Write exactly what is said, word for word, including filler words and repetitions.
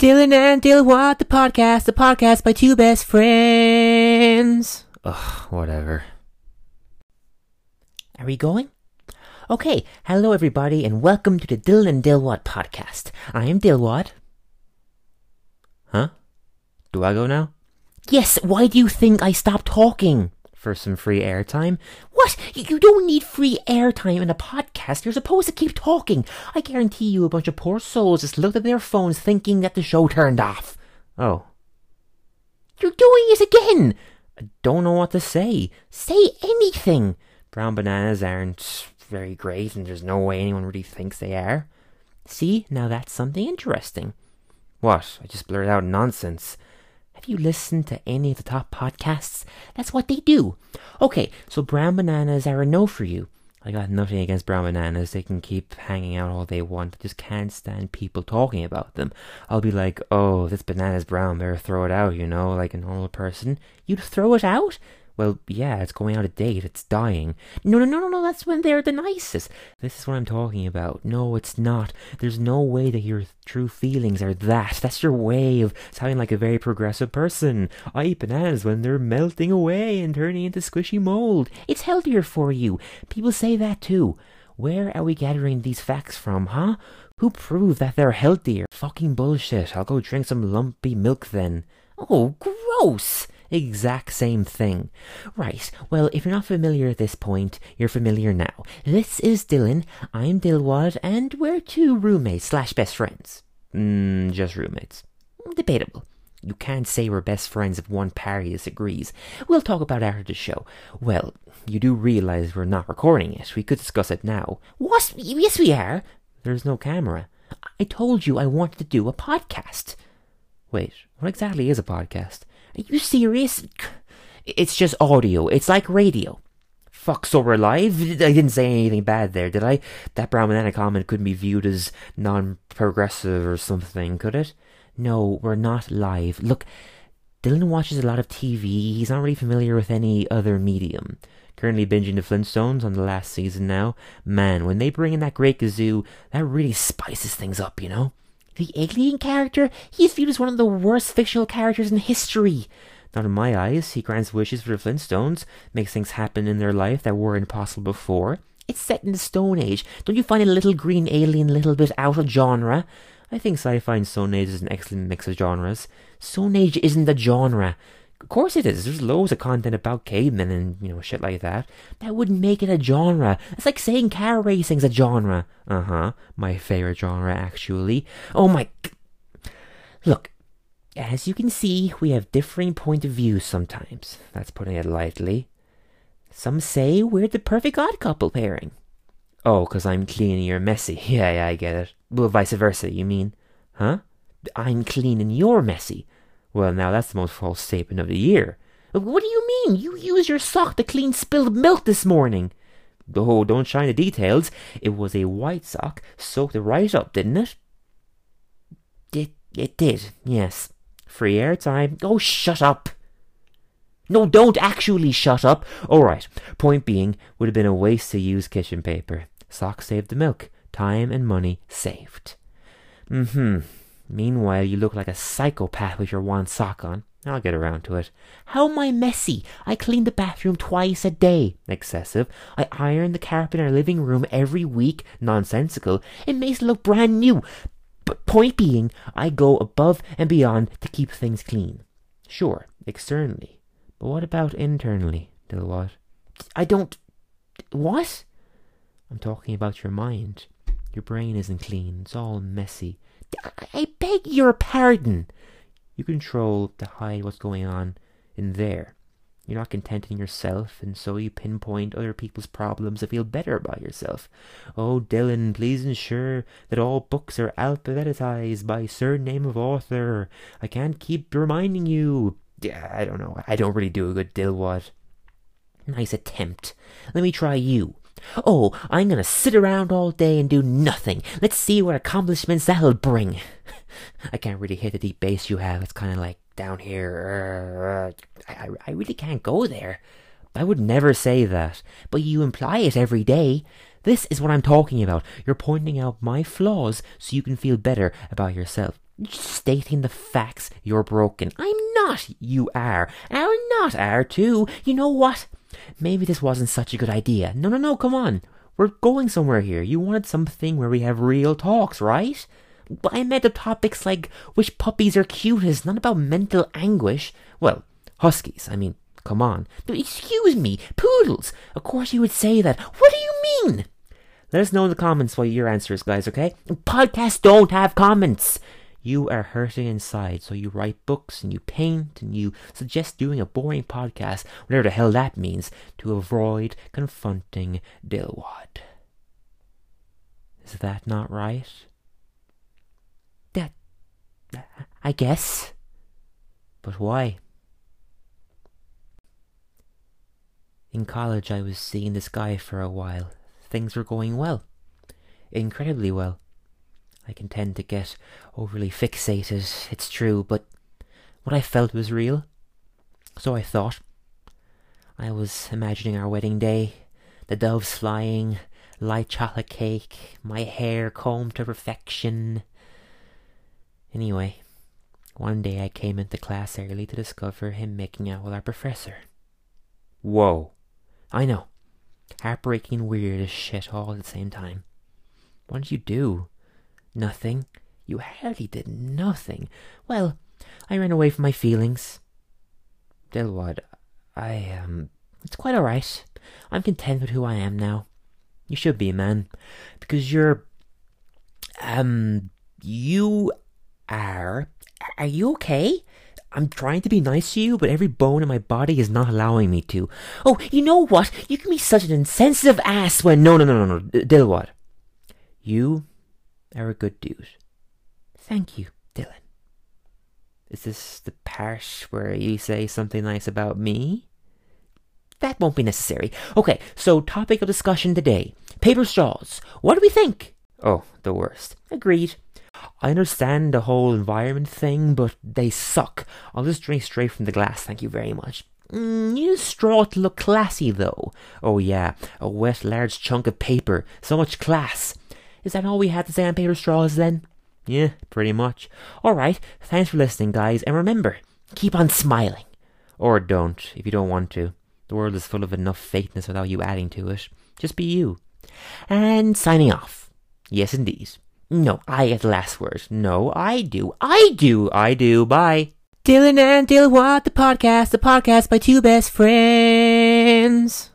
Dylan and Dilwad, the podcast, the podcast by two best friends. Ugh, whatever. Are we going? Okay, hello everybody and welcome to the Dylan and Dilwad podcast. I am Dilwad. Huh? Do I go now? Yes, why do you think I stopped talking? For some free airtime? What? You don't need free airtime in a podcast. You're supposed to keep talking. I guarantee you a bunch of poor souls just looked at their phones thinking that the show turned off. Oh. You're doing it again! I don't know what to say. Say anything! Brown bananas aren't very great and there's no way anyone really thinks they are. See, now that's something interesting. What? I just blurted out nonsense. Have you listened to any of the top podcasts? That's what they do. Okay, so brown bananas are a no for you. I got nothing against brown bananas. They can keep hanging out all they want. I just can't stand people talking about them. I'll be like, oh, this banana's brown, better throw it out, you know, like a normal person. You'd throw it out? Well, yeah, it's going out of date. It's dying. No, no, no, no, no, that's when they're the nicest. This is what I'm talking about. No, it's not. There's no way that your true feelings are that. That's your way of sounding like a very progressive person. I eat bananas when they're melting away and turning into squishy mold. It's healthier for you. People say that too. Where are we gathering these facts from, huh? Who proved that they're healthier? Fucking bullshit. I'll go drink some lumpy milk then. Oh, gross! Exact same thing. Right, well, if you're not familiar at this point, you're familiar now. This is Dylan, I'm Dilwad, and we're two roommates slash best friends. Mmm, just roommates. Debatable. You can't say we're best friends if one party disagrees. We'll talk about it after the show. Well, you do realize we're not recording it. We could discuss it now. What? Yes, we are. There's no camera. I told you I wanted to do a podcast. Wait, what exactly is a podcast? Are you serious? It's just audio. It's like radio. Fuck, so we're live? I didn't say anything bad there, did I? That brown banana comment couldn't be viewed as non-progressive or something, could it? No, we're not live. Look, Dylan watches a lot of T V. He's not really familiar with any other medium. Currently binging the Flintstones on the last season now. Man, when they bring in that Great Gazoo, that really spices things up, you know? The alien character? He's viewed as one of the worst fictional characters in history. Not in my eyes. He grants wishes for the Flintstones, makes things happen in their life that were impossible before. It's set in the Stone Age. Don't you find a little green alien a little bit out of genre? I think sci-fi and Stone Age is an excellent mix of genres. Stone Age isn't the genre. Of course it is. There's loads of content about cavemen and, you know, shit like that. That wouldn't make it a genre. It's like saying car racing's a genre. Uh-huh. My favorite genre, actually. Oh my... Look, as you can see, we have differing point of views sometimes. That's putting it lightly. Some say we're the perfect odd couple pairing. Oh, because I'm clean and you're messy. Yeah, yeah, I get it. Well, vice versa, you mean? Huh? I'm clean and you're messy. Well, now that's the most false statement of the year. What do you mean? You used your sock to clean spilled milk this morning. Oh, don't shine the details. It was a white sock, soaked it right up, didn't it? It, it did, yes. Free airtime. Oh, shut up. No, don't actually shut up. Alright, point being, would have been a waste to use kitchen paper. Sock saved the milk. Time and money saved. Mm-hmm. Meanwhile, you look like a psychopath with your one sock on. I'll get around to it. How am I messy? I clean the bathroom twice a day. Excessive. I iron the carpet in our living room every week. Nonsensical. It makes it look brand new. But point being, I go above and beyond to keep things clean. Sure, externally. But what about internally, Dilwad? I don't... What? I'm talking about your mind. Your brain isn't clean. It's all messy. I beg your pardon. You control to hide what's going on in there. You're not content in yourself, and so you pinpoint other people's problems to feel better about yourself. Oh, Dylan, please ensure that all books are alphabetized by surname of author. I can't keep reminding you. Yeah, I don't know. I don't really do a good Dilwad. Nice attempt. Let me try you. Oh, I'm gonna sit around all day and do nothing. Let's see what accomplishments that'll bring. I can't really hit the deep bass you have. It's kind of like down here. I, I really can't go there. I would never say that, but you imply it every day. This is what I'm talking about. You're pointing out my flaws so you can feel better about yourself. You're just stating the facts. You're broken. I'm not. You are. I'm not are too. You know what? Maybe this wasn't such a good idea. No, no, no, come on. We're going somewhere here. You wanted something where we have real talks, right? But I meant the topics like which puppies are cutest, not about mental anguish. Well, huskies, I mean, come on. But excuse me, poodles. Of course you would say that. What do you mean? Let us know in the comments what your answer is, guys, okay? Podcasts don't have comments. You are hurting inside, so you write books and you paint and you suggest doing a boring podcast, whatever the hell that means, to avoid confronting Dilwad. Is that not right? That, I guess. But why? In college, I was seeing this guy for a while. Things were going well. Incredibly well. I can tend to get overly fixated, it's true, but what I felt was real. So I thought. I was imagining our wedding day, the doves flying, light chocolate cake, my hair combed to perfection. Anyway, one day I came into class early to discover him making out with our professor. Whoa. I know. Heartbreaking and weird as shit all at the same time. What did you do? Nothing. You hardly did nothing. Well, I ran away from my feelings. Dilwad, I, um, it's quite alright. I'm content with who I am now. You should be, man. Because you're, um, you are, are you okay? I'm trying to be nice to you, but every bone in my body is not allowing me to. Oh, you know what? You can be such an insensitive ass when, no, no, no, no, no, Dilwad. You are a good dude. Thank you, Dylan. Is this the part where you say something nice about me? That won't be necessary. Okay, so topic of discussion today. Paper straws. What do we think? Oh, the worst. Agreed. I understand the whole environment thing, but they suck. I'll just drink straight from the glass, thank you very much. Mm, use straw to look classy, though. Oh yeah, a wet large chunk of paper. So much class. Is that all we had to say on paper straws then? Yeah, pretty much. Alright, thanks for listening, guys, and remember, keep on smiling. Or don't, if you don't want to. The world is full of enough fakeness without you adding to it. Just be you. And signing off. Yes, indeed. No, I get the last word. No, I do. I do. I do. Bye. Dylan and Dilwad, the podcast. The podcast by two best friends.